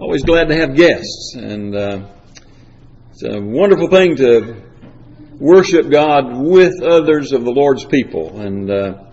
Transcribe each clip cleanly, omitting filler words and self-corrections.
always glad to have guests, and it's a wonderful thing to worship God with others of the Lord's people, and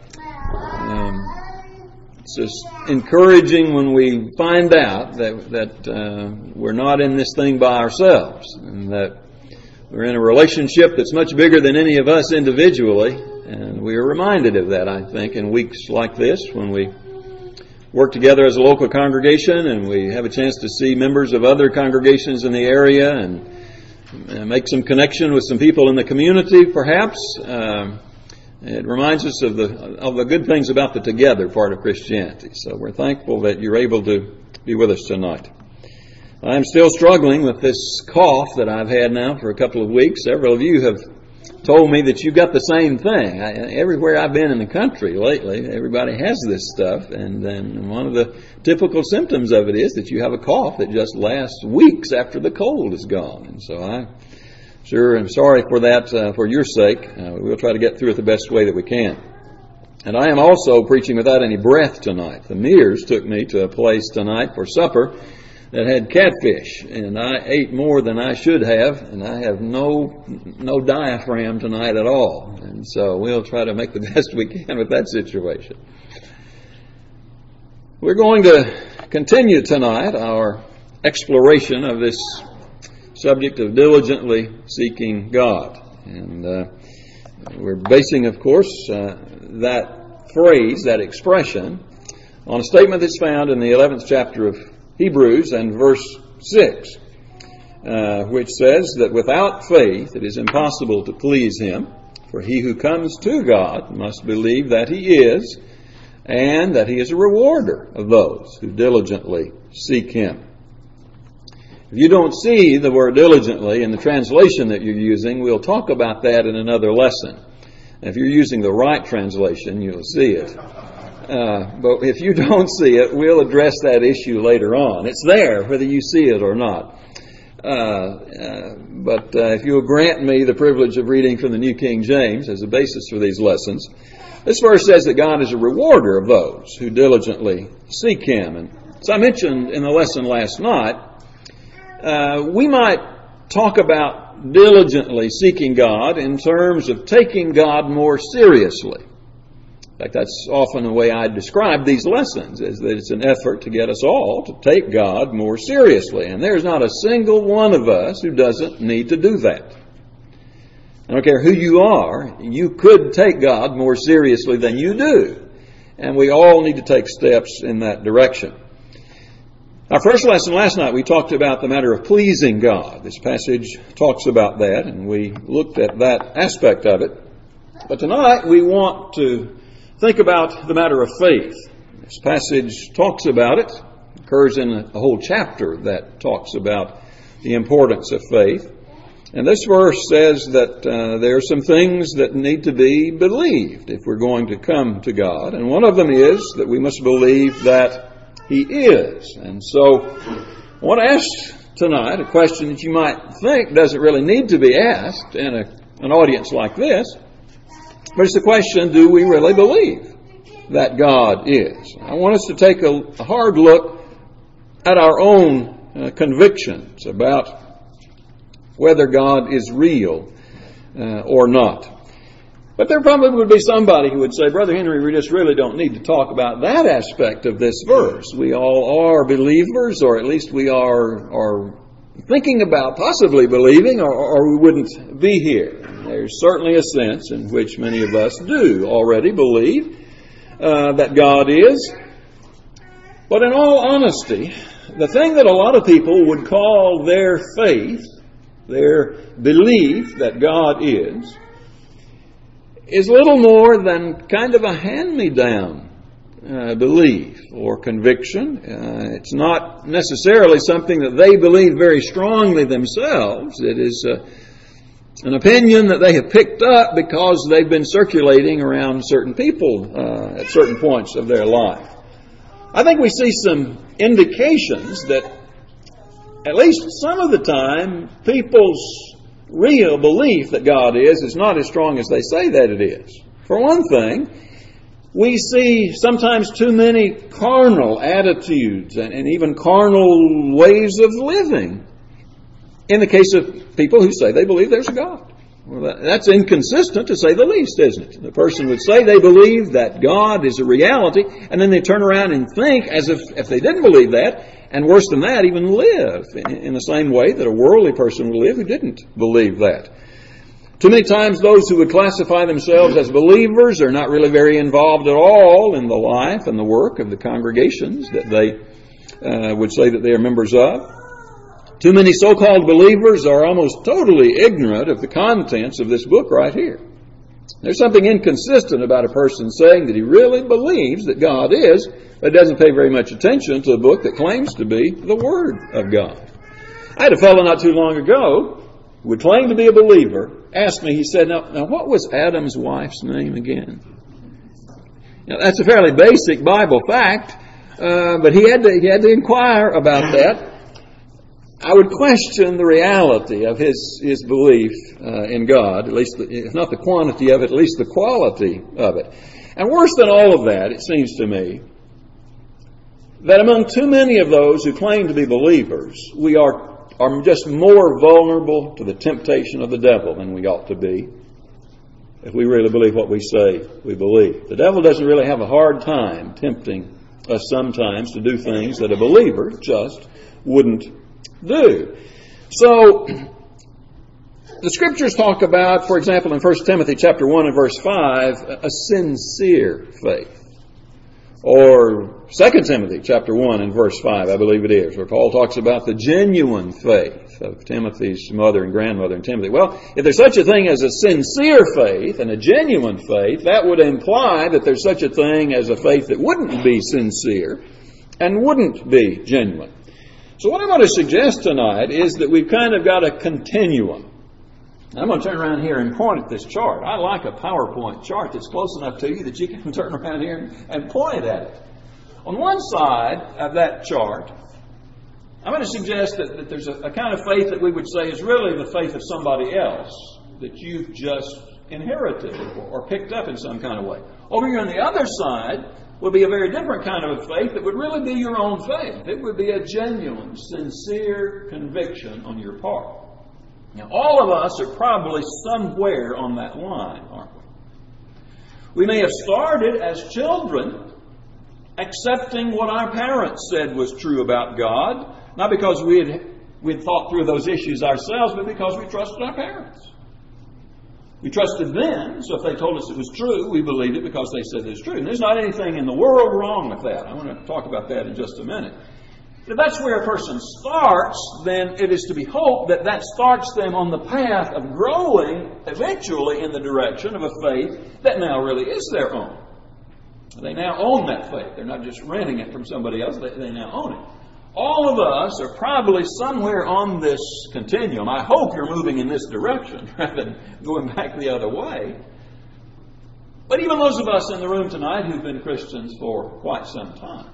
it's just encouraging when we find out that we're not in this thing by ourselves, and that we're in a relationship that's much bigger than any of us individually, and we are reminded of that, I think, in weeks like this when we work together as a local congregation and we have a chance to see members of other congregations in the area and make some connection with some people in the community, perhaps. It reminds us of the good things about the together part of Christianity. So we're thankful that you're able to be with us tonight. I'm still struggling with this cough that I've had now for a couple of weeks. Several of you have told me that you've got the same thing. Everywhere I've been in the country lately, everybody has this stuff, and then one of the typical symptoms of it is that you have a cough that just lasts weeks after the cold is gone. And so I sure am sorry for that for your sake. We'll try to get through it the best way that we can. And I am also preaching without any breath tonight. The Mears took me to a place tonight for supper that had catfish, and I ate more than I should have, and I have no diaphragm tonight at all. And so we'll try to make the best we can with that situation. We're going to continue tonight our exploration of this subject of diligently seeking God. And we're basing, of course, that phrase, that expression, on a statement that's found in the 11th chapter of Hebrews and verse 6, which says that without faith it is impossible to please Him, for he who comes to God must believe that He is, and that He is a rewarder of those who diligently seek Him. If you don't see the word diligently in the translation that you're using, we'll talk about that in another lesson. If you're using the right translation, you'll see it. But if you don't see it, we'll address that issue later on. It's there, whether you see it or not. But if you'll grant me the privilege of reading from the New King James as a basis for these lessons, this verse says that God is a rewarder of those who diligently seek Him. And as I mentioned in the lesson last night, we might talk about diligently seeking God in terms of taking God more seriously. In fact, that's often the way I describe these lessons, is that it's an effort to get us all to take God more seriously. And there's not a single one of us who doesn't need to do that. I don't care who you are, you could take God more seriously than you do. And we all need to take steps in that direction. Our first lesson last night, we talked about the matter of pleasing God. This passage talks about that, and we looked at that aspect of it. But tonight, we want to think about the matter of faith. This passage talks about it. It occurs in a whole chapter that talks about the importance of faith. And this verse says that there are some things that need to be believed if we're going to come to God. And one of them is that we must believe that He is. And so I want to ask tonight a question that you might think doesn't really need to be asked in an audience like this. But it's the question, do we really believe that God is? I want us to take a hard look at our own convictions about whether God is real or not. But there probably would be somebody who would say, Brother Henry, we just really don't need to talk about that aspect of this verse. We all are believers, or at least we are thinking about possibly believing, or we wouldn't be here. There's certainly a sense in which many of us do already believe that God is. But in all honesty, the thing that a lot of people would call their faith, their belief that God is little more than kind of a hand-me-down belief or conviction. It's not necessarily something that they believe very strongly themselves. It is an opinion that they have picked up because they've been circulating around certain people at certain points of their life. I think we see some indications that at least some of the time people's real belief that God is not as strong as they say that it is. For one thing, We see sometimes too many carnal attitudes and even carnal ways of living in the case of people who say they believe there's a God. Well, that's inconsistent to say the least, isn't it? The person would say they believe that God is a reality, and then they turn around and think as if they didn't believe that, and worse than that, even live in the same way that a worldly person would live who didn't believe that. Too many times those who would classify themselves as believers are not really very involved at all in the life and the work of the congregations that they would say that they are members of. Too many so-called believers are almost totally ignorant of the contents of this book right here. There's something inconsistent about a person saying that he really believes that God is, but doesn't pay very much attention to a book that claims to be the Word of God. I had a fellow not too long ago who would claim to be a believer, asked me, he said, now what was Adam's wife's name again? Now, that's a fairly basic Bible fact, but he had to inquire about that. I would question the reality of his belief in God, at least, if not the quantity of it, at least the quality of it. And worse than all of that, it seems to me, that among too many of those who claim to be believers, we are just more vulnerable to the temptation of the devil than we ought to be if we really believe what we say we believe. The devil doesn't really have a hard time tempting us sometimes to do things that a believer just wouldn't do. So, the Scriptures talk about, for example, in 1 Timothy chapter 1 and verse 5, a sincere faith. Or 2 Timothy chapter 1 and verse 5, I believe it is, where Paul talks about the genuine faith of Timothy's mother and grandmother and Timothy. Well, if there's such a thing as a sincere faith and a genuine faith, that would imply that there's such a thing as a faith that wouldn't be sincere and wouldn't be genuine. So what I want to suggest tonight is that we've kind of got a continuum. I'm going to turn around here and point at this chart. I like a PowerPoint chart that's close enough to you that you can turn around here and point at it. On one side of that chart, I'm going to suggest that there's a kind of faith that we would say is really the faith of somebody else that you've just inherited or picked up in some kind of way. Over here on the other side would be a very different kind of a faith that would really be your own faith. It would be a genuine, sincere conviction on your part. Now, all of us are probably somewhere on that line, aren't we? We may have started as children accepting what our parents said was true about God, not because we'd thought through those issues ourselves, but because we trusted our parents. We trusted them, so if they told us it was true, we believed it because they said it was true. And there's not anything in the world wrong with that. I want to talk about that in just a minute. If that's where a person starts, then it is to be hoped that that starts them on the path of growing eventually in the direction of a faith that now really is their own. They now own that faith. They're not just renting it from somebody else. They now own it. All of us are probably somewhere on this continuum. I hope you're moving in this direction rather than going back the other way. But even those of us in the room tonight who've been Christians for quite some time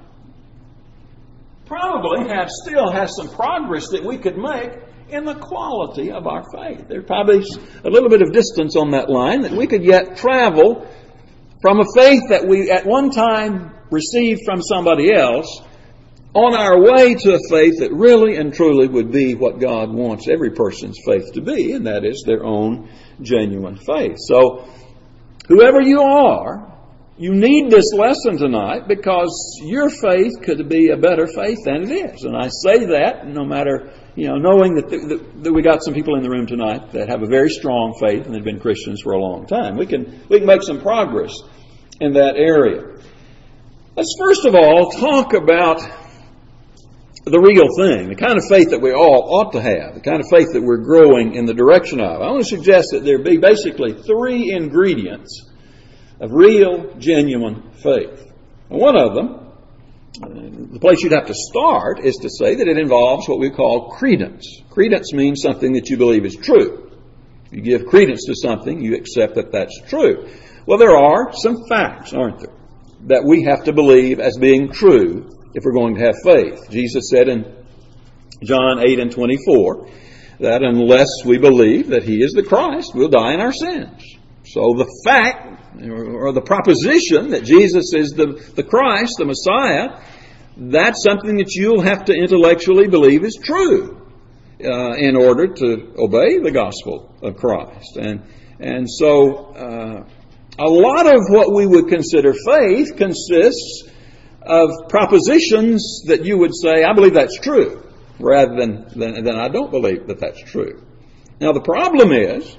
probably still have some progress that we could make in the quality of our faith. There's probably a little bit of distance on that line that we could yet travel from a faith that we at one time received from somebody else on our way to a faith that really and truly would be what God wants every person's faith to be, and that is their own genuine faith. So, whoever you are, you need this lesson tonight because your faith could be a better faith than it is. And I say that no matter, knowing that we got some people in the room tonight that have a very strong faith and they've been Christians for a long time. We can make some progress in that area. Let's first of all talk about the real thing, the kind of faith that we all ought to have, the kind of faith that we're growing in the direction of. I want to suggest that there be basically 3 ingredients of real, genuine faith. And one of them, the place you'd have to start, is to say that it involves what we call credence. Credence means something that you believe is true. You give credence to something, you accept that that's true. Well, there are some facts, aren't there, that we have to believe as being true if we're going to have faith. Jesus said in John 8 and 24 that unless we believe that He is the Christ, we'll die in our sins. So the fact, or the proposition that Jesus is the Christ, the Messiah, that's something that you'll have to intellectually believe is true in order to obey the gospel of Christ. And so a lot of what we would consider faith consists of propositions that you would say, I believe that's true, rather than I don't believe that that's true. Now the problem is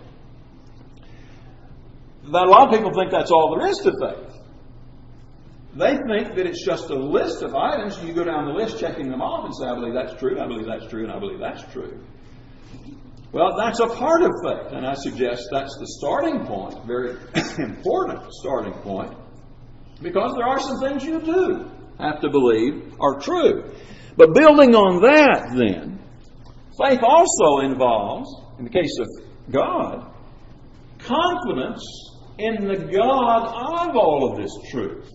that a lot of people think that's all there is to faith. They think that it's just a list of items, and you go down the list checking them off and say, I believe that's true, I believe that's true, and I believe that's true. Well, that's a part of faith, and I suggest that's the starting point, very important starting point, because there are some things you do have to believe are true. But building on that, then, faith also involves, in the case of God, confidence in the God of all of this truth.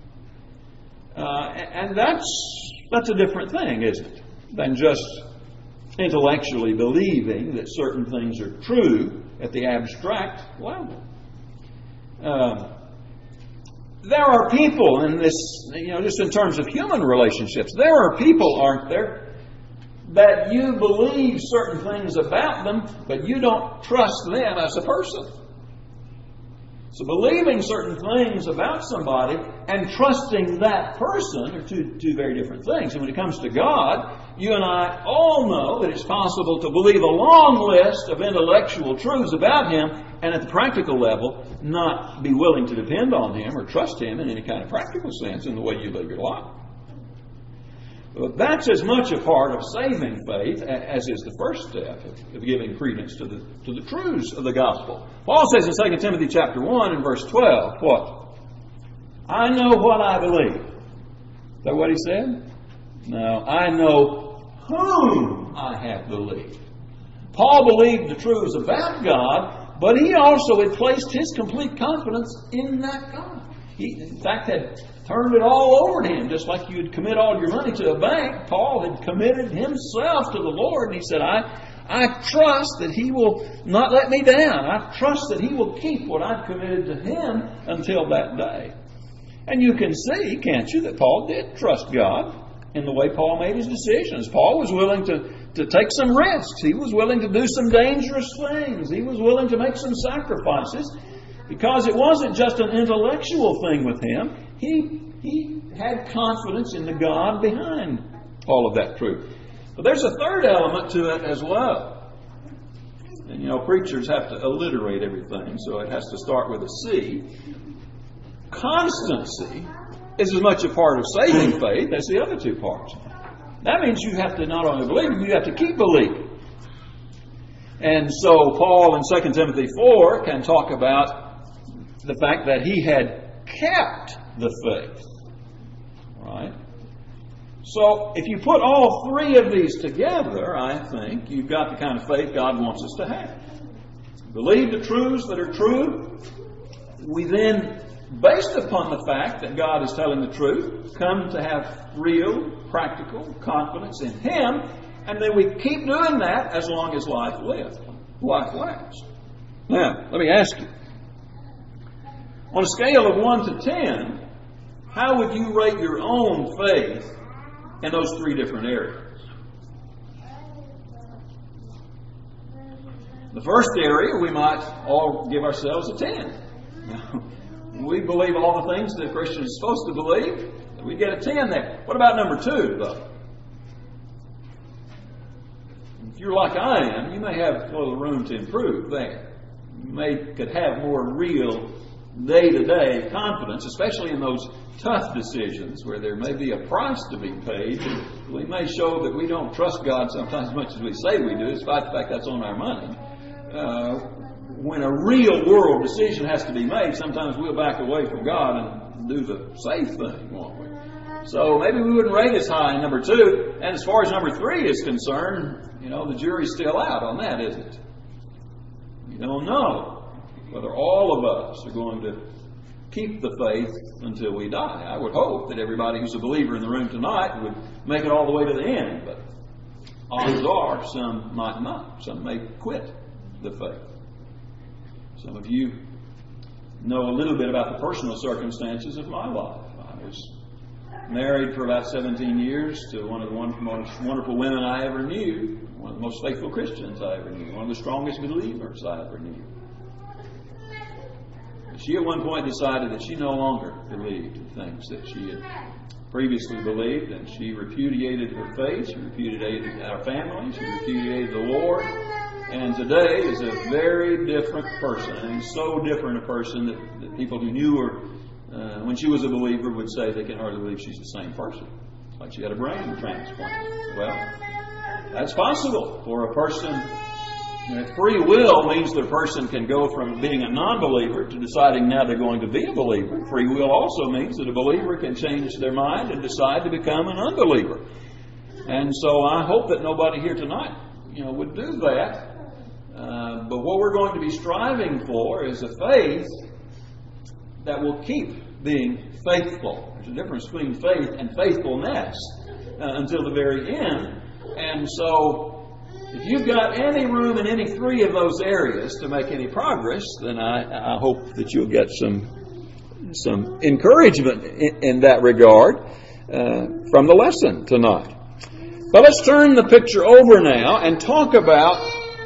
And that's a different thing, isn't it, than just intellectually believing that certain things are true at the abstract level. There are people in this, just in terms of human relationships, there are people, aren't there, that you believe certain things about them, but you don't trust them as a person. So believing certain things about somebody and trusting that person are two very different things. And when it comes to God, you and I all know that it's possible to believe a long list of intellectual truths about Him and at the practical level not be willing to depend on Him or trust Him in any kind of practical sense in the way you live your life. But that's as much a part of saving faith as is the first step of giving credence to the truths of the gospel. Paul says in 2 Timothy chapter 1 and verse 12, what? I know what I believe. Is that what he said? No, I know whom I have believed. Paul believed the truths about God, but he also had placed his complete confidence in that God. He, in fact, had turned it all over to Him, just like you would commit all your money to a bank. Paul had committed himself to the Lord, and he said, I trust that He will not let me down. I trust that He will keep what I've committed to Him until that day. And you can see, can't you, that Paul did trust God in the way Paul made his decisions. Paul was willing to take some risks. He was willing to do some dangerous things. He was willing to make some sacrifices, because it wasn't just an intellectual thing with him. He had confidence in the God behind all of that truth. But there's a third element to it as well. And preachers have to alliterate everything, so it has to start with a C. Constancy is as much a part of saving faith as the other two parts. That means you have to not only believe, you have to keep believing. And so Paul in 2 Timothy 4 can talk about the fact that he had kept the faith. Right? So if you put all three of these together, I think you've got the kind of faith God wants us to have. Believe the truths that are true. We then, based upon the fact that God is telling the truth, come to have real, practical confidence in Him, and then we keep doing that as long as life lasts. Now, let me ask you, on a scale of 1 to 10, how would you rate your own faith in those three different areas? The first area, we might all give ourselves a 10. We believe all the things that a Christian is supposed to believe. We get a 10 there. What about number 2, though? If you're like I am, you may have a little room to improve there. You could have more real day-to-day confidence, especially in those tough decisions where there may be a price to be paid. We may show that we don't trust God sometimes as much as we say we do, despite the fact that's on our money. When a real world decision has to be made, sometimes we'll back away from God and do the safe thing, won't we? So maybe we wouldn't rate as high in number 2. And as far as number 3 is concerned, the jury's still out on that, isn't it? You don't know whether all of us are going to keep the faith until we die. I would hope that everybody who's a believer in the room tonight would make it all the way to the end, but odds are some might not. Some may quit the faith. Some of you know a little bit about the personal circumstances of my life. I was married for about 17 years to one of the most wonderful women I ever knew, one of the most faithful Christians I ever knew, one of the strongest believers I ever knew. She at one point decided that she no longer believed in things that she had previously believed, and she repudiated her faith, she repudiated our family, she repudiated the Lord, and today is a very different person, and so different a person that people who knew her when she was a believer would say they can hardly believe she's the same person. It's like she had a brain transplant. Well, that's possible for a person. Free will means that a person can go from being a non-believer to deciding now they're going to be a believer. Free will also means that a believer can change their mind and decide to become an unbeliever. And so I hope that nobody here tonight, would do that. But what we're going to be striving for is a faith that will keep being faithful. There's a difference between faith and faithfulness until the very end. And so if you've got any room in any three of those areas to make any progress, then I hope that you'll get some encouragement in that regard from the lesson tonight. But let's turn the picture over now and talk about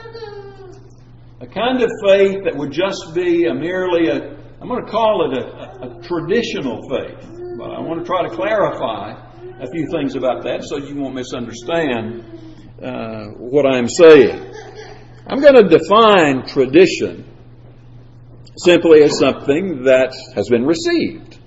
a kind of faith that would just be I'm going to call it a traditional faith. But I want to try to clarify a few things about that so you won't misunderstand what I'm saying. I'm going to define tradition simply as something that has been received.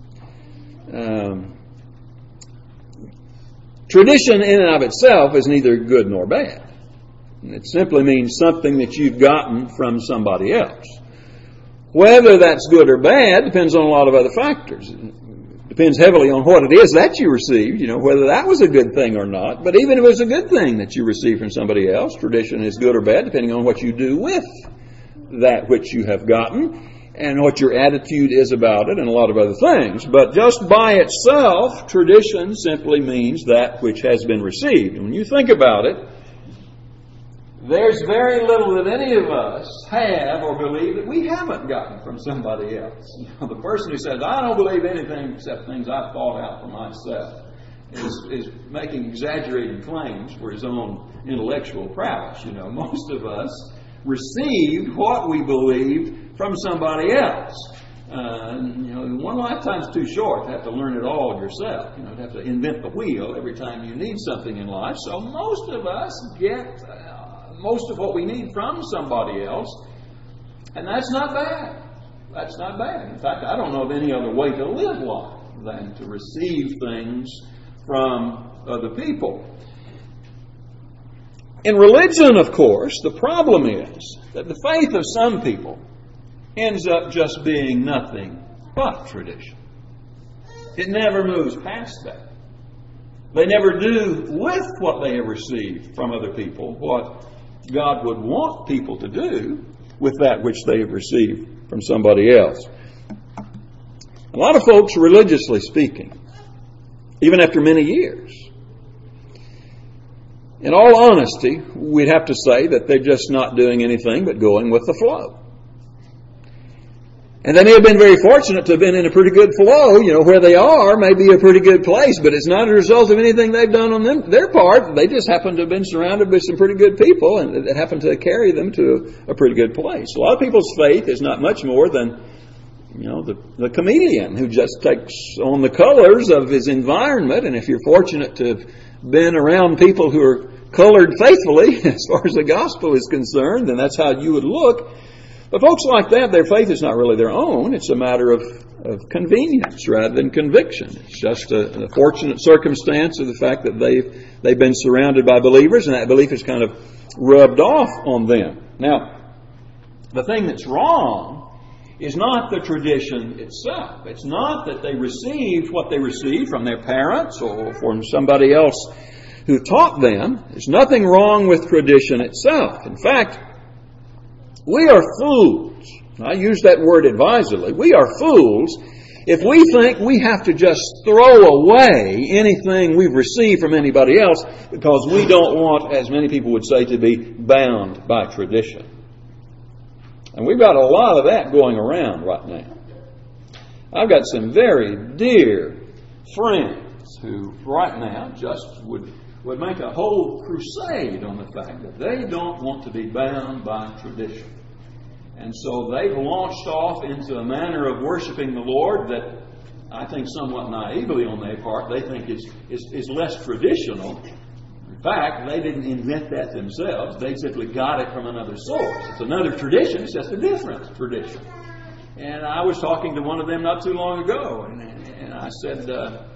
Tradition in and of itself is neither good nor bad. It simply means something that you've gotten from somebody else. Whether that's good or bad depends on a lot of other factors. It depends heavily on what it is that you received, whether that was a good thing or not. But even if it was a good thing that you received from somebody else, tradition is good or bad depending on what you do with that which you have gotten and what your attitude is about it and a lot of other things. But just by itself, tradition simply means that which has been received. And when you think about it, there's very little that any of us have or believe that we haven't gotten from somebody else. The person who says, I don't believe anything except things I've thought out for myself is making exaggerated claims for his own intellectual prowess. Most of us received what we believed from somebody else. One lifetime's too short to have to learn it all yourself. To have to invent the wheel every time you need something in life. So most of us get most of what we need from somebody else, and that's not bad. That's not bad. In fact, I don't know of any other way to live life than to receive things from other people. In religion, of course, the problem is that the faith of some people ends up just being nothing but tradition. It never moves past that. They never do with what they have received from other people what God would want people to do with that which they have received from somebody else. A lot of folks, religiously speaking, even after many years, in all honesty, we'd have to say that they're just not doing anything but going with the flow. And they may have been very fortunate to have been in a pretty good flow. Where they are may be a pretty good place, but it's not a result of anything they've done on their part. They just happen to have been surrounded by some pretty good people, and it happened to carry them to a pretty good place. A lot of people's faith is not much more than, the comedian who just takes on the colors of his environment. And if you're fortunate to have been around people who are colored faithfully, as far as the gospel is concerned, then that's how you would look. But folks like that, their faith is not really their own. It's a matter of convenience rather than conviction. It's just a fortunate circumstance of the fact that they've been surrounded by believers, and that belief is kind of rubbed off on them. Now, the thing that's wrong is not the tradition itself. It's not that they received what they received from their parents or from somebody else who taught them. There's nothing wrong with tradition itself. In fact, we are fools. I use that word advisedly. We are fools if we think we have to just throw away anything we've received from anybody else because we don't want, as many people would say, to be bound by tradition. And we've got a lot of that going around right now. I've got some very dear friends who right now just would make a whole crusade on the fact that they don't want to be bound by tradition. And so they've launched off into a manner of worshiping the Lord that I think somewhat naively on their part, they think is less traditional. In fact, they didn't invent that themselves. They simply got it from another source. It's another tradition. It's just a different tradition. And I was talking to one of them not too long ago, and I said,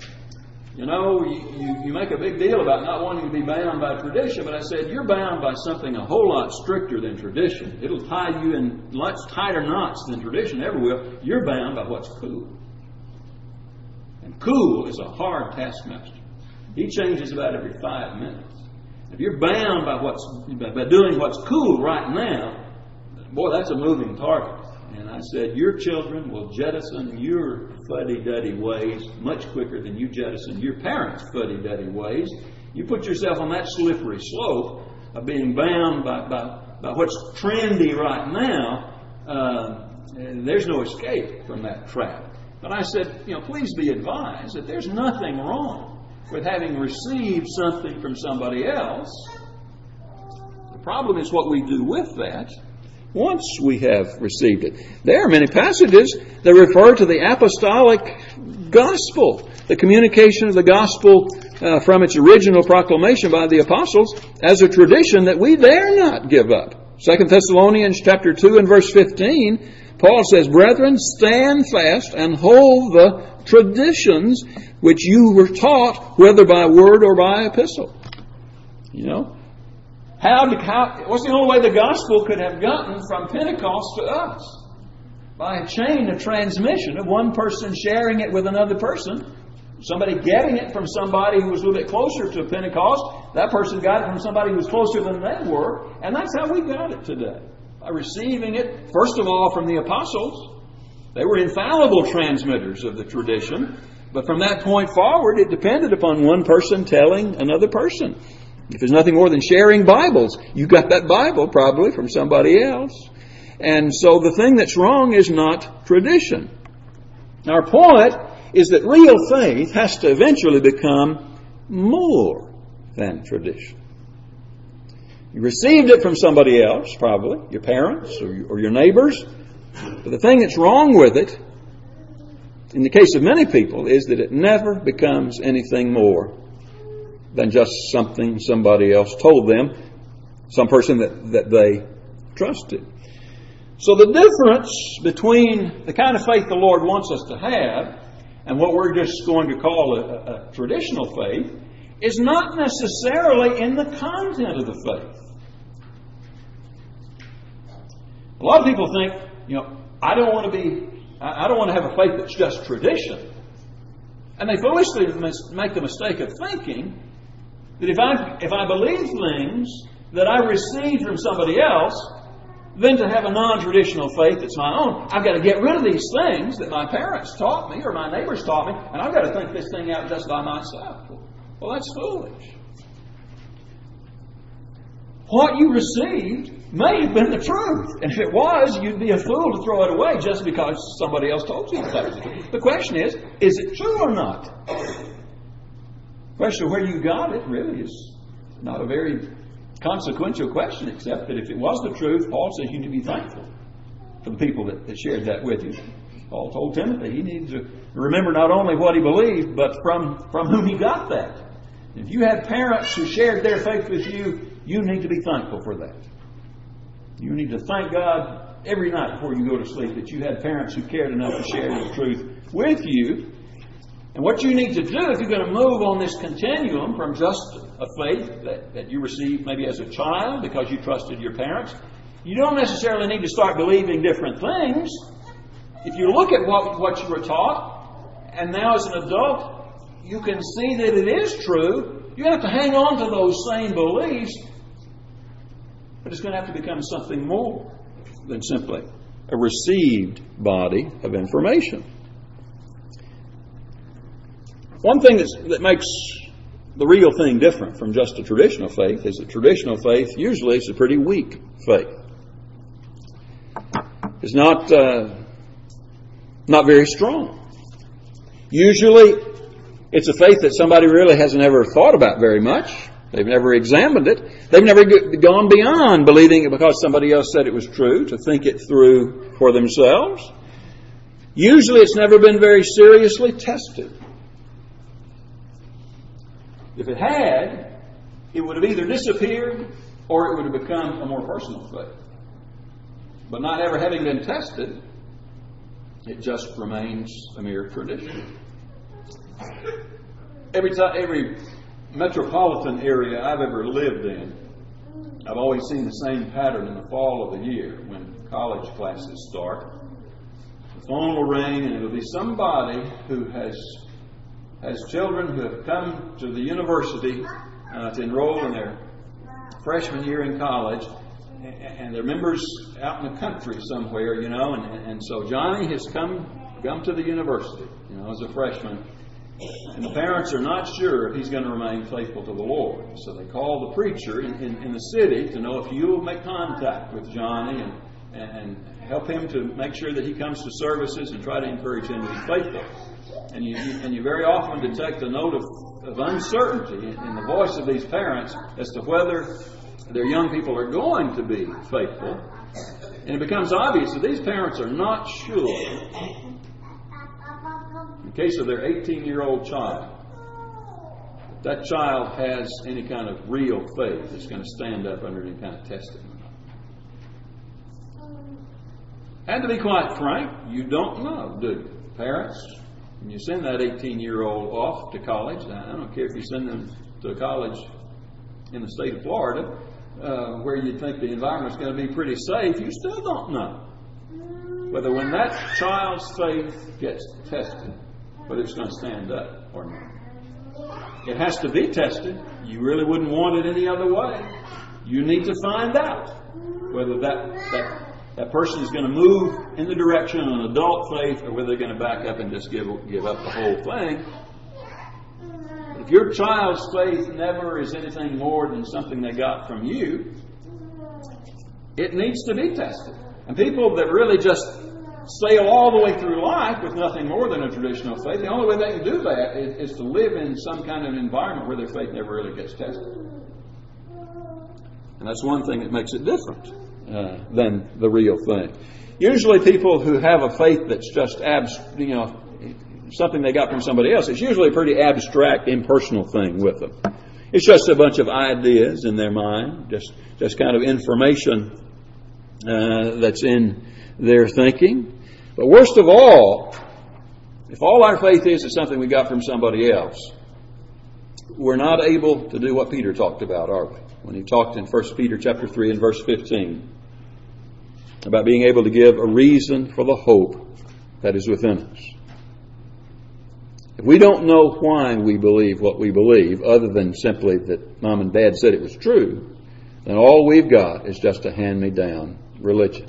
you make a big deal about not wanting to be bound by tradition, but I said, you're bound by something a whole lot stricter than tradition. It'll tie you in lots tighter knots than tradition ever will. You're bound by what's cool. And cool is a hard taskmaster. He changes about every 5 minutes. If you're bound by doing what's cool right now, boy, that's a moving target. And I said, your children will jettison your fuddy-duddy ways much quicker than you jettison your parents' fuddy-duddy ways. You put yourself on that slippery slope of being bound by what's trendy right now. There's no escape from that trap. But I said, please be advised that there's nothing wrong with having received something from somebody else. The problem is what we do with that once we have received it. There are many passages that refer to the apostolic gospel, the communication of the gospel from its original proclamation by the apostles as a tradition that we dare not give up. 2 Thessalonians chapter 2 and verse 15, Paul says, "Brethren, stand fast and hold the traditions which you were taught, whether by word or by epistle." What's the only way the gospel could have gotten from Pentecost to us? By a chain of transmission of one person sharing it with another person. Somebody getting it from somebody who was a little bit closer to Pentecost. That person got it from somebody who was closer than they were. And that's how we got it today. By receiving it, first of all, from the apostles. They were infallible transmitters of the tradition. But from that point forward, it depended upon one person telling another person. If there's nothing more than sharing Bibles, you got that Bible probably from somebody else. And so the thing that's wrong is not tradition. Our point is that real faith has to eventually become more than tradition. You received it from somebody else, probably, your parents or your neighbors. But the thing that's wrong with it, in the case of many people, is that it never becomes anything more than just something somebody else told them, some person that they trusted. So the difference between the kind of faith the Lord wants us to have and what we're just going to call a traditional faith is not necessarily in the content of the faith. A lot of people think, I don't want to have a faith that's just tradition. And they foolishly make the mistake of thinking that if I believe things that I received from somebody else, then to have a non-traditional faith that's my own, I've got to get rid of these things that my parents taught me or my neighbors taught me, and I've got to think this thing out just by myself. Well, that's foolish. What you received may have been the truth. And if it was, you'd be a fool to throw it away just because somebody else told you that was the truth. The question is it true or not? The question of where you got it really is not a very consequential question, except that if it was the truth, Paul says you need to be thankful for the people that shared that with you. Paul told Timothy he needs to remember not only what he believed, but from whom he got that. If you had parents who shared their faith with you, you need to be thankful for that. You need to thank God every night before you go to sleep that you had parents who cared enough to share the truth with you. And what you need to do if you're going to move on this continuum from just a faith that you received maybe as a child because you trusted your parents, you don't necessarily need to start believing different things. If you look at what you were taught, and now as an adult, you can see that it is true. You have to hang on to those same beliefs, but it's going to have to become something more than simply a received body of information. One thing that makes the real thing different from just a traditional faith is that traditional faith usually is a pretty weak faith. is not very strong. Usually, it's a faith that somebody really hasn't ever thought about very much. They've never examined it. They've never gone beyond believing it because somebody else said it was true, to think it through for themselves. Usually, it's never been very seriously tested. If it had, it would have either disappeared or it would have become a more personal faith. But not ever having been tested, it just remains a mere tradition. Every metropolitan area I've ever lived in, I've always seen the same pattern in the fall of the year when college classes start. The phone will ring and it'll be somebody who has children who have come to the university to enroll in their freshman year in college, and they're members out in the country somewhere, and so Johnny has come to the university, as a freshman, and the parents are not sure if he's going to remain faithful to the Lord. So they call the preacher in the city to know if you'll make contact with Johnny and help him to make sure that he comes to services and try to encourage him to be faithful. And you very often detect a note of uncertainty in the voice of these parents as to whether their young people are going to be faithful. And it becomes obvious that these parents are not sure, in case of their 18-year-old child, that child has any kind of real faith that's going to stand up under any kind of testing. And to be quite frank, you don't know, do you? Parents, when you send that 18-year-old off to college, I don't care if you send them to college in the state of Florida, where you think the environment's going to be pretty safe, you still don't know whether when that child's faith gets tested, whether it's going to stand up or not. It has to be tested. You really wouldn't want it any other way. You need to find out whether that person is going to move in the direction of an adult faith or whether they're going to back up and just give up the whole thing. If your child's faith never is anything more than something they got from you, it needs to be tested. And people that really just sail all the way through life with nothing more than a traditional faith, the only way they can do that is to live in some kind of environment where their faith never really gets tested. And that's one thing that makes it different than the real thing. Usually people who have a faith that's just something they got from somebody else, it's usually a pretty abstract, impersonal thing with them. It's just a bunch of ideas in their mind, just kind of information that's in their thinking. But worst of all, if all our faith is something we got from somebody else, we're not able to do what Peter talked about, are we? When he talked in 1 Peter chapter 3 and verse 15 about being able to give a reason for the hope that is within us. If we don't know why we believe what we believe, other than simply that Mom and Dad said it was true, then all we've got is just a hand-me-down religion.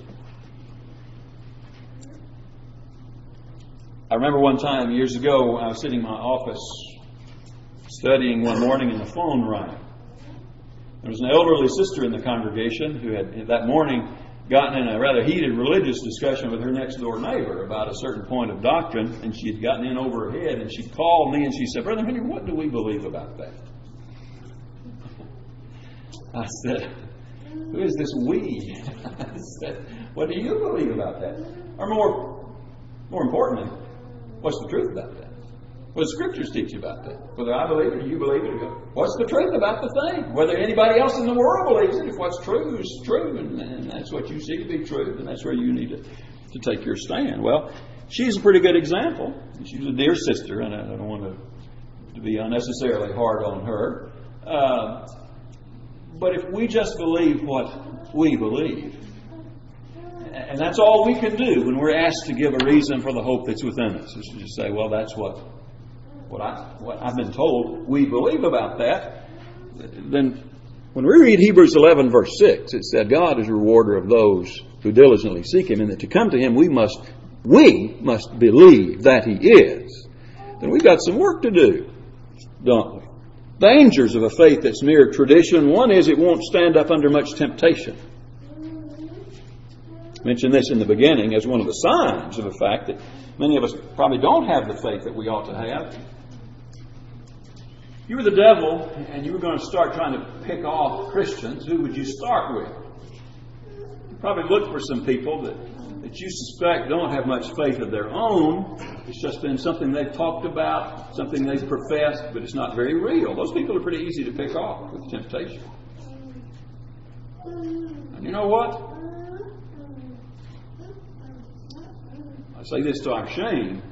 I remember one time years ago, I was sitting in my office studying one morning and the phone rang. There was an elderly sister in the congregation who had that morning gotten in a rather heated religious discussion with her next door neighbor about a certain point of doctrine, and she had gotten in over her head, and she called me and she said, "Brother Henry, what do we believe about that?" I said, "Who is this we?" I said, "What do you believe about that?" Or more importantly, what's the truth about that? What do Scriptures teach you about that? Whether I believe it or you believe it, what's the truth about the thing? Whether anybody else in the world believes it, if what's true is true, and that's what you see to be true, and that's where you need to take your stand. Well, she's a pretty good example. She's a dear sister, and I don't want to be unnecessarily hard on her. But if we just believe what we believe, and that's all we can do when we're asked to give a reason for the hope that's within us, is to just say, well, that's what I've been told we believe about that. Then when we read Hebrews 11 verse 6, it said God is a rewarder of those who diligently seek Him, and that to come to Him we must believe that He is. Then we've got some work to do, don't we? Dangers of a faith that's mere tradition. One is it won't stand up under much temptation. I mentioned this in the beginning as one of the signs of the fact that many of us probably don't have the faith that we ought to have. If you were the devil and you were going to start trying to pick off Christians, who would you start with? You'd probably look for some people that you suspect don't have much faith of their own. It's just been something they've talked about, something they've professed, but it's not very real. Those people are pretty easy to pick off with temptation. And you know what? I say this to our shame,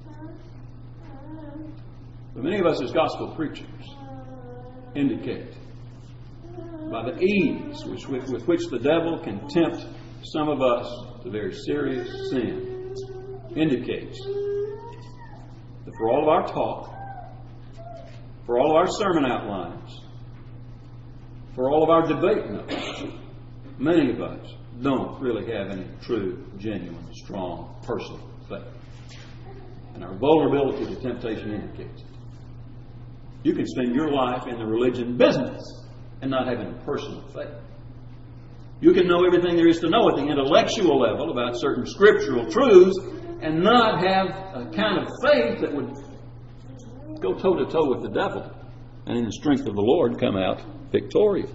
but many of us as gospel preachers indicate by the ease with which the devil can tempt some of us to very serious sin, indicates that for all of our talk, for all of our sermon outlines, for all of our debate notes, many of us don't really have any true, genuine, strong, personal faith. And our vulnerability to temptation indicates it. You can spend your life in the religion business and not have any personal faith. You can know everything there is to know at the intellectual level about certain scriptural truths and not have a kind of faith that would go toe-to-toe with the devil and in the strength of the Lord come out victorious.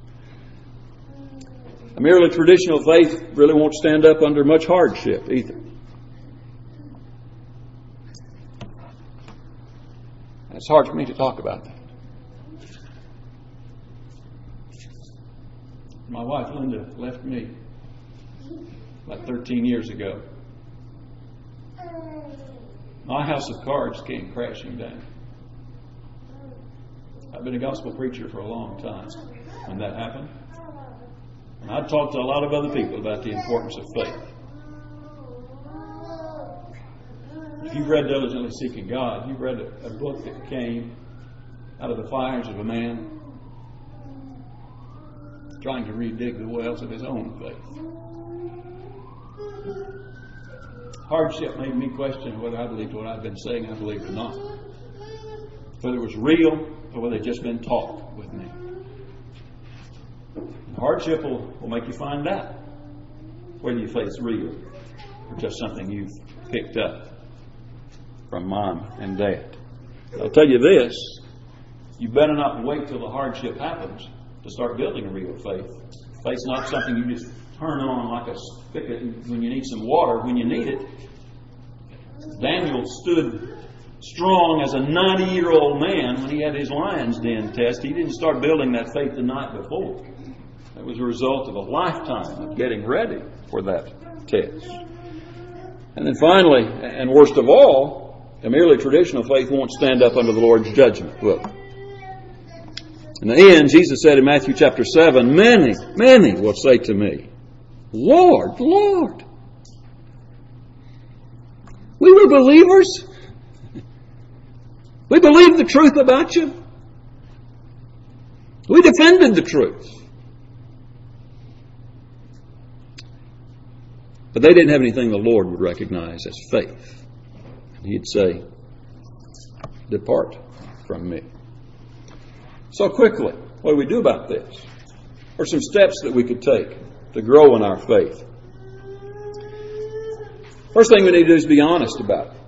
A merely traditional faith really won't stand up under much hardship either. It's hard for me to talk about that. My wife Linda left me about 13 years ago. My house of cards came crashing down. I've been a gospel preacher for a long time when that happened. And I've talked to a lot of other people about the importance of faith. If you've read Diligently Seeking God, you've read a book that came out of the fires of a man trying to redig the wells of his own faith. Hardship made me question whether I believed what I'd been saying I believed or not. Whether it was real or whether it just been talk with me. And hardship will make you find out whether your faith's real or just something you've picked up from mom and dad. I'll tell you this, you better not wait till the hardship happens to start building a real faith. Faith's not something you just turn on like a spigot when you need some water when you need it. Daniel stood strong as a 90-year-old man when he had his lion's den test. He didn't start building that faith the night before. That was a result of a lifetime of getting ready for that test. And then finally, and worst of all, a merely traditional faith won't stand up under the Lord's judgment, will it? In the end, Jesus said in Matthew chapter 7, many will say to me, Lord, Lord, we were believers. We believed the truth about you. We defended the truth. But they didn't have anything the Lord would recognize as faith. He'd say, depart from me. So quickly, what do we do about this? What are some steps that we could take to grow in our faith? First thing we need to do is be honest about it.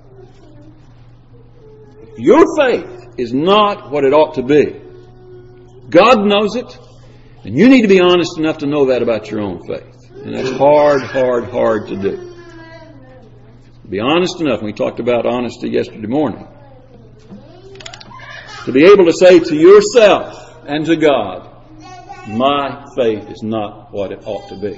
If your faith is not what it ought to be, God knows it, and you need to be honest enough to know that about your own faith. And that's hard to do. Be honest enough, and we talked about honesty yesterday morning, to be able to say to yourself and to God, my faith is not what it ought to be.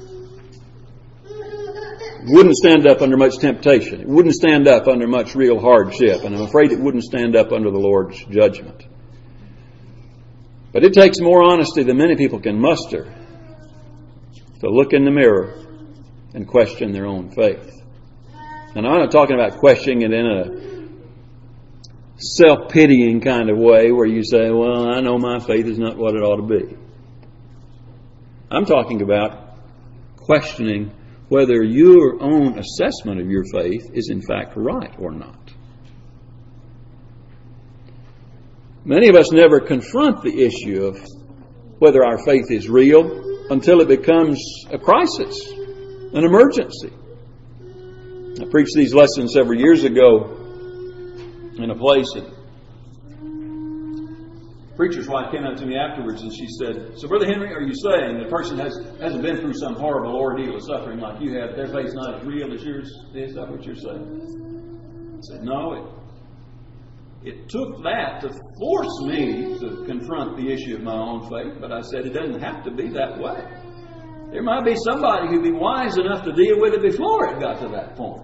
It wouldn't stand up under much temptation. It wouldn't stand up under much real hardship, and I'm afraid it wouldn't stand up under the Lord's judgment. But it takes more honesty than many people can muster to look in the mirror and question their own faith. And I'm not talking about questioning it in a self-pitying kind of way where you say, well, I know my faith is not what it ought to be. I'm talking about questioning whether your own assessment of your faith is in fact right or not. Many of us never confront the issue of whether our faith is real until it becomes a crisis. an emergency. I preached these lessons several years ago in a place that the preacher's wife came up to me afterwards and she said, "So Brother Henry, are you saying the person hasn't been through some horrible ordeal of suffering like you have, their faith's not as real as yours? Is that what you're saying?" I said, "No, it took that to force me to confront the issue of my own faith, but I said it doesn't have to be that way. There might be somebody who'd be wise enough to deal with it before it got to that point.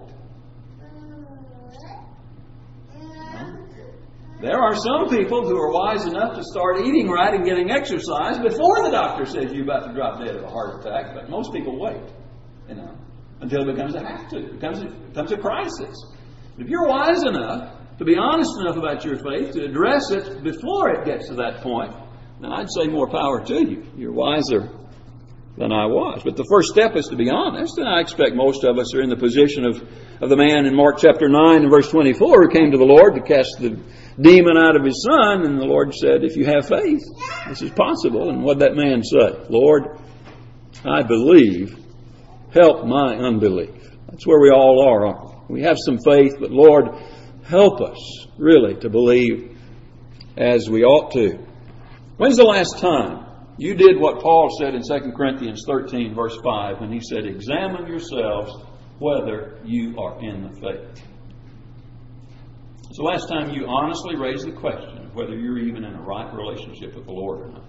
There are some people who are wise enough to start eating right and getting exercise before the doctor says you're about to drop dead of a heart attack, but most people wait, until it becomes a have to. It becomes a crisis. If you're wise enough to be honest enough about your faith, to address it before it gets to that point, then I'd say more power to you. You're wiser than I was. But the first step is to be honest, and I expect most of us are in the position of the man in Mark chapter 9 and verse 24 who came to the Lord to cast the demon out of his son, and the Lord said, "If you have faith, this is possible." And what did that man say? "Lord, I believe, help my unbelief." That's where we all are, aren't we? We have some faith, but Lord, help us really to believe as we ought to. When's the last time you did what Paul said in 2 Corinthians 13 verse 5 when he said, "Examine yourselves whether you are in the faith"? It's the last time you honestly raised the question of whether you're even in a right relationship with the Lord or not.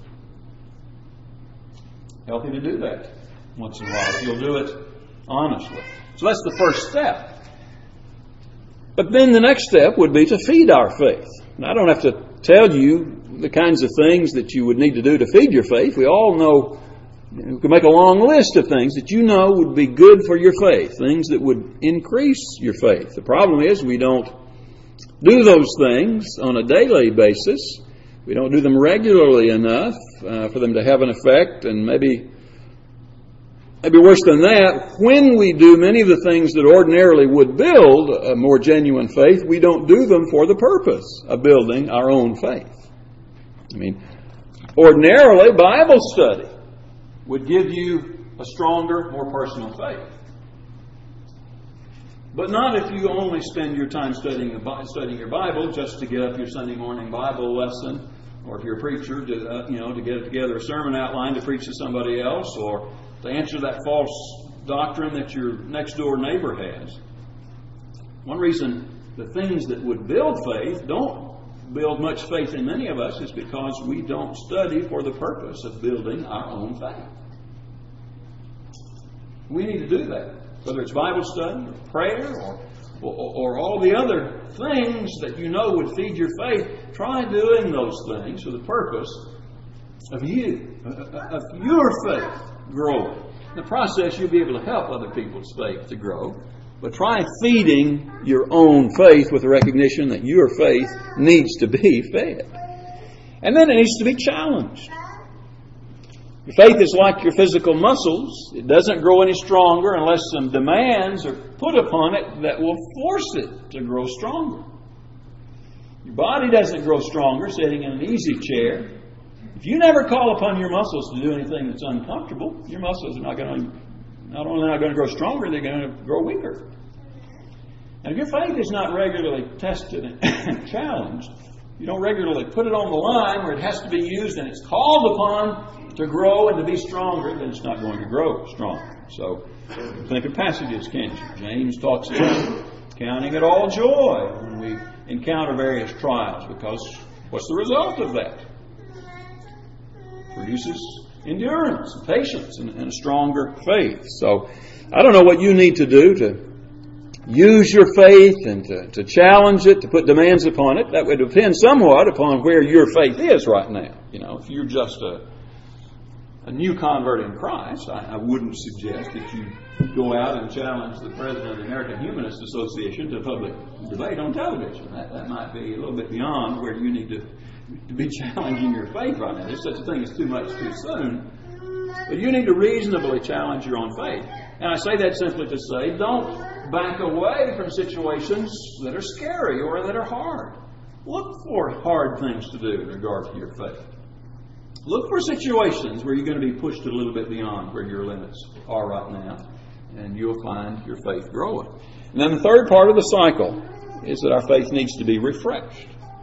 Help you to do that once in a while if you'll do it honestly. So that's the first step. But then the next step would be to feed our faith. Now, I don't have to tell you the kinds of things that you would need to do to feed your faith. We all know, we can make a long list of things that you know would be good for your faith, things that would increase your faith. The problem is we don't do those things on a daily basis. We don't do them regularly enough for them to have an effect, and maybe worse than that, when we do many of the things that ordinarily would build a more genuine faith, we don't do them for the purpose of building our own faith. Ordinarily, Bible study would give you a stronger, more personal faith. But not if you only spend your time studying your Bible just to get up your Sunday morning Bible lesson, or if you're a preacher, to get together a sermon outline to preach to somebody else, or to answer that false doctrine that your next door neighbor has. One reason the things that would build faith don't build much faith in many of us is because we don't study for the purpose of building our own faith. We need to do that. Whether it's Bible study or prayer or all the other things that you know would feed your faith, try doing those things for the purpose of your faith growing. In the process, you'll be able to help other people's faith to grow. But try feeding your own faith with the recognition that your faith needs to be fed. And then it needs to be challenged. Your faith is like your physical muscles. It doesn't grow any stronger unless some demands are put upon it that will force it to grow stronger. Your body doesn't grow stronger sitting in an easy chair. If you never call upon your muscles to do anything that's uncomfortable, your muscles are not only not going to grow stronger, they're going to grow weaker. And if your faith is not regularly tested and challenged, you don't regularly put it on the line where it has to be used and it's called upon to grow and to be stronger, then it's not going to grow stronger. So think of passages, can't you? James talks about counting it all joy when we encounter various trials, because what's the result of that? Produces endurance and patience and a stronger faith. So I don't know what you need to do to use your faith and to challenge it, to put demands upon it. That would depend somewhat upon where your faith is right now. If you're just a new convert in Christ, I wouldn't suggest that you go out and challenge the president of the American Humanist Association to public debate on television. That might be a little bit beyond where you need to be challenging your faith right now. There's such a thing as too much too soon. But you need to reasonably challenge your own faith. And I say that simply to say, don't back away from situations that are scary or that are hard. Look for hard things to do in regard to your faith. Look for situations where you're going to be pushed a little bit beyond where your limits are right now. and you'll find your faith growing. And then the third part of the cycle is that our faith needs to be refreshed.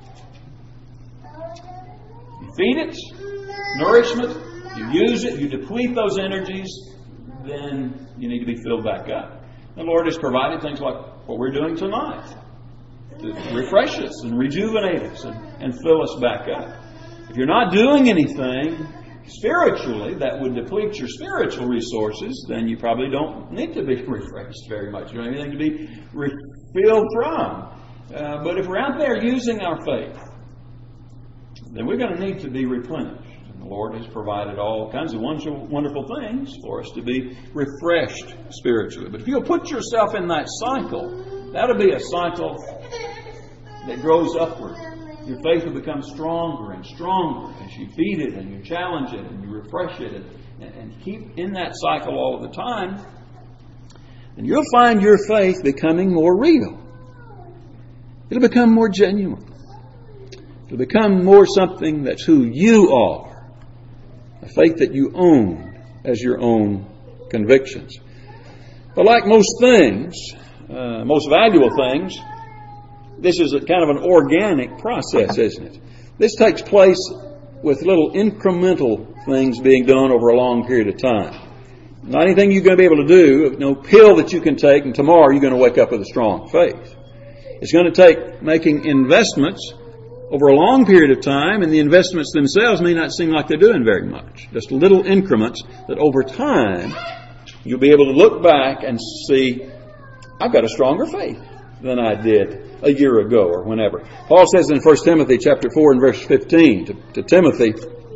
You feed it nourishment, you use it, you deplete those energies, then you need to be filled back up. The Lord has provided things like what we're doing tonight to refresh us and rejuvenate us and fill us back up. If you're not doing anything spiritually that would deplete your spiritual resources, then you probably don't need to be refreshed very much. You don't have anything to be refilled from. But if we're out there using our faith, then we're going to need to be replenished. And the Lord has provided all kinds of wonderful things for us to be refreshed spiritually. But if you'll put yourself in that cycle, that'll be a cycle that grows upward. Your faith will become stronger and stronger as you feed it and you challenge it and you refresh it and keep in that cycle all of the time. And you'll find your faith becoming more real. It'll become more genuine. It'll become more something that's who you are. A faith that you own as your own convictions. But like most things, most valuable things, this is a kind of an organic process, isn't it? This takes place with little incremental things being done over a long period of time. Not anything you're going to be able to do, no pill that you can take, and tomorrow you're going to wake up with a strong faith. It's going to take making investments over a long period of time, and the investments themselves may not seem like they're doing very much. Just little increments that over time you'll be able to look back and see, I've got a stronger faith than I did a year ago or whenever. Paul says in 1 Timothy chapter 4 and verse 15 to Timothy,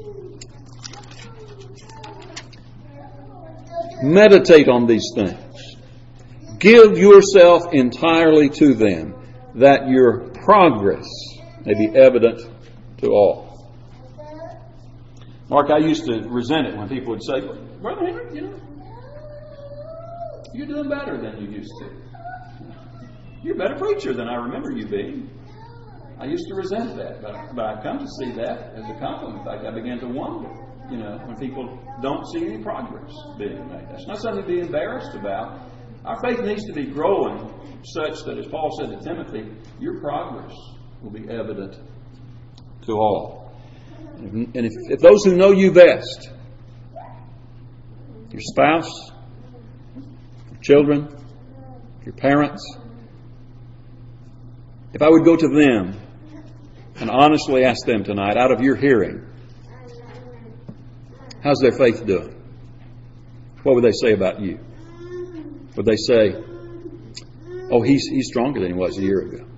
meditate on these things. Give yourself entirely to them, that your progress may be evident to all. Mark, I used to resent it when people would say, Brother Henry, you're doing better than you used to. You're a better preacher than I remember you being. I used to resent that, but I've come to see that as a compliment. In fact, I began to wonder, when people don't see any progress being made. That's not something to be embarrassed about. Our faith needs to be growing such that, as Paul said to Timothy, your progress will be evident to all. And if those who know you best, your spouse, your children, your parents, if I would go to them and honestly ask them tonight, out of your hearing, how's their faith doing? What would they say about you? Would they say, oh, he's stronger than he was a year ago?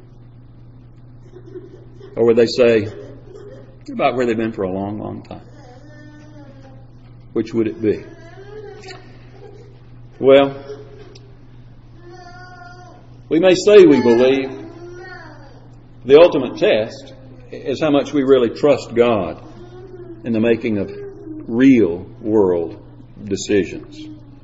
Or would they say, about where they've been for a long, long time? Which would it be? Well, we may say we believe. The ultimate test is how much we really trust God in the making of real world decisions.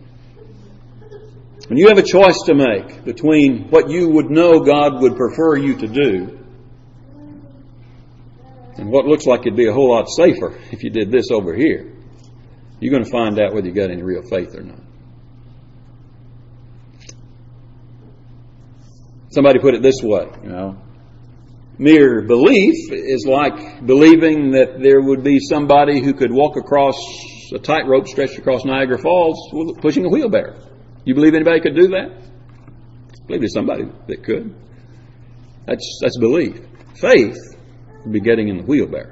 When you have a choice to make between what you would know God would prefer you to do and what looks like it'd be a whole lot safer if you did this over here, you're going to find out whether you got any real faith or not. Somebody put it this way, mere belief is like believing that there would be somebody who could walk across a tightrope stretched across Niagara Falls pushing a wheelbarrow. You believe anybody could do that? I believe there's somebody that could. That's belief. Faith would be getting in the wheelbarrow.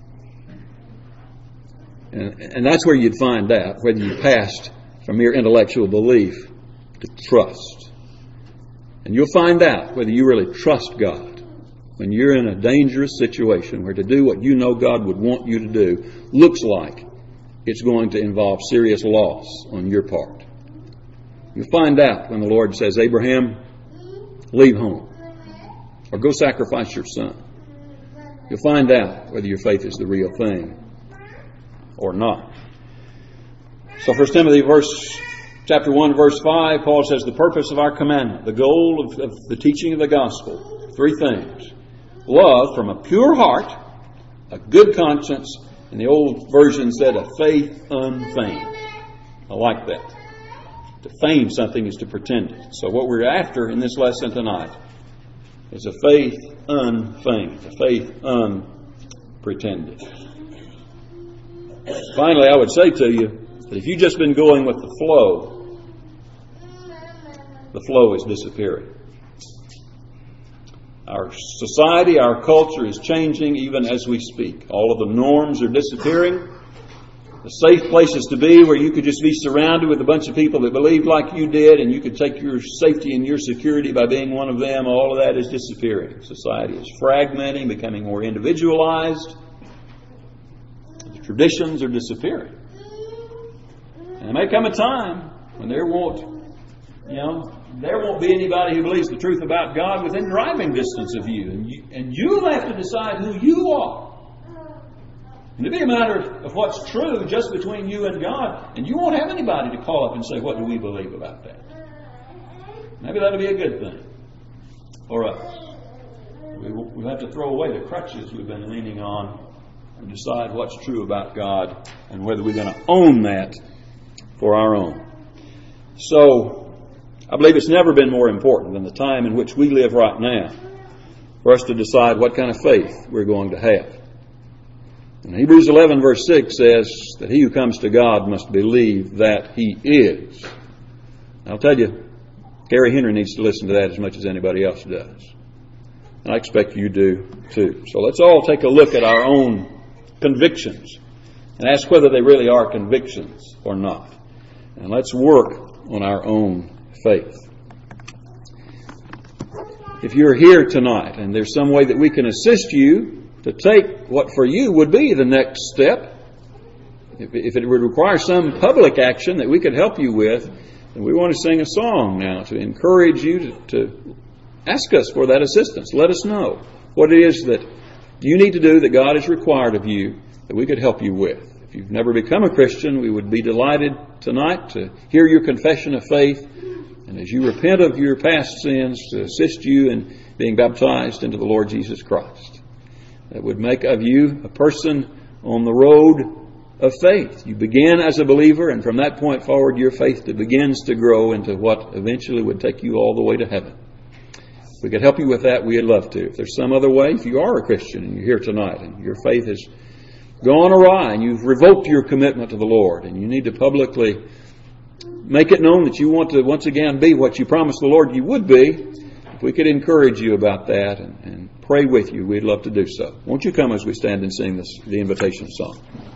And that's where you'd find out whether you passed from mere intellectual belief to trust. And you'll find out whether you really trust God when you're in a dangerous situation where to do what you know God would want you to do looks like it's going to involve serious loss on your part. You'll find out when the Lord says, Abraham, leave home, or go sacrifice your son. You'll find out whether your faith is the real thing or not. So 1 Timothy chapter 1, verse 5, Paul says the purpose of our commandment, the goal of the teaching of the gospel, 3 things. Love from a pure heart, a good conscience, and the old version said a faith unfeigned. I like that. To feign something is to pretend it. So what we're after in this lesson tonight is a faith unfeigned, a faith unpretended. Finally, I would say to you that if you've just been going with the flow is disappearing. Our society, our culture is changing even as we speak. All of the norms are disappearing. The safe places to be where you could just be surrounded with a bunch of people that believed like you did and you could take your safety and your security by being one of them, all of that is disappearing. Society is fragmenting, becoming more individualized. The traditions are disappearing. And there may come a time when there won't be anybody who believes the truth about God within driving distance of you. And you'll have to decide who you are. And it'll be a matter of what's true just between you and God. And you won't have anybody to call up and say, what do we believe about that? Maybe that'll be a good thing for us. We'll have to throw away the crutches we've been leaning on and decide what's true about God and whether we're going to own that for our own. So, I believe it's never been more important than the time in which we live right now for us to decide what kind of faith we're going to have. And Hebrews 11 verse 6 says that he who comes to God must believe that He is. I'll tell you, Gary Henry needs to listen to that as much as anybody else does. And I expect you do too. So let's all take a look at our own convictions and ask whether they really are convictions or not. And let's work on our own faith. If you're here tonight and there's some way that we can assist you to take what for you would be the next step, if it would require some public action that we could help you with, then we want to sing a song now to encourage you to ask us for that assistance. Let us know what it is that you need to do that God has required of you that we could help you with. If you've never become a Christian, we would be delighted tonight to hear your confession of faith, and as you repent of your past sins, to assist you in being baptized into the Lord Jesus Christ. That would make of you a person on the road of faith. You begin as a believer, and from that point forward, your faith begins to grow into what eventually would take you all the way to heaven. If we could help you with that, we'd love to. If there's some other way, if you are a Christian and you're here tonight and your faith has gone awry and you've revoked your commitment to the Lord and you need to publicly make it known that you want to once again be what you promised the Lord you would be, if we could encourage you about that and pray with you, we'd love to do so. Won't you come as we stand and sing the invitation song?